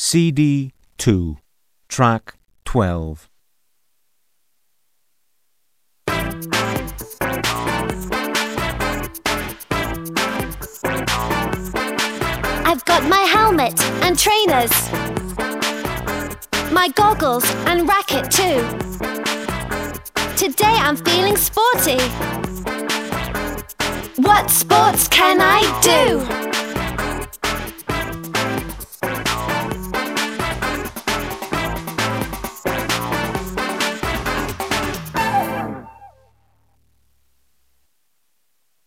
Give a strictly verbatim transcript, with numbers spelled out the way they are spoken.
C D two, track twelve. I've got my helmet and trainers, my goggles and racket too. Today I'm feeling sporty. What sports can I do?